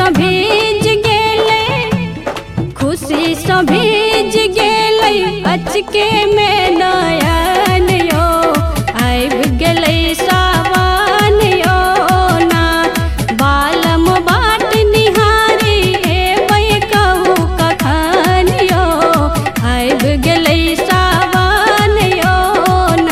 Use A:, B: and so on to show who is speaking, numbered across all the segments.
A: भीज गेले, खुशी से भीज गेले, अचके में नयन यो आबि गेले सावन यो ना। बालम बाट निहारी एबै कहू कखन यो आबि गेले सावन यो ना।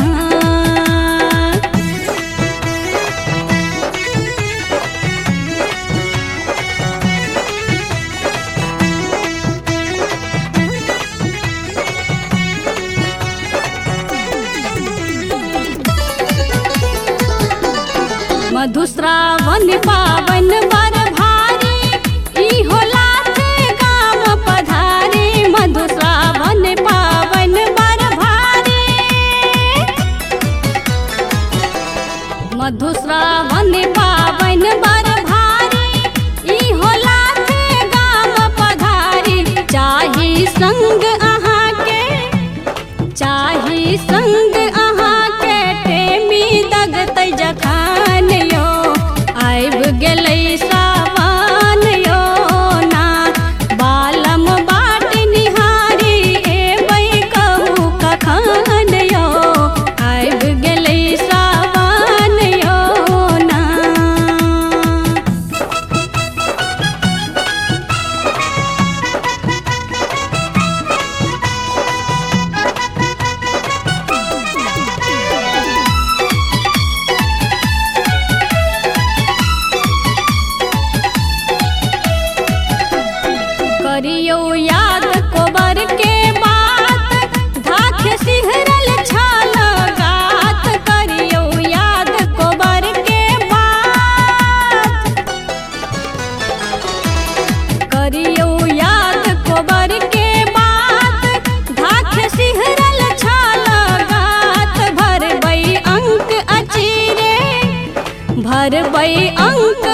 A: मधुश्रावण पावन बर भारी, ई होला थे गाम पधारी। मधुश्रावण पावन बर भारी, मधुश्रावण पावन बर भारी, ई होला थे गाम पधारी। चाही संग अहाँ के, चाही संग अहाँ के, टेमी दगतै जखन यो आबि गेलै सावन यो ना। बालम बाट निहारी एबै कहू कखन यो आबि गेलै सावन यो ना। करियो याद कोबर के बात, धाख सिहरल छल गात। करियो याद कोबर के बात, करियो याद कोबर के बात, धाख सिहरल छल गात। भरबै अंक अचीरे, भरबै अंक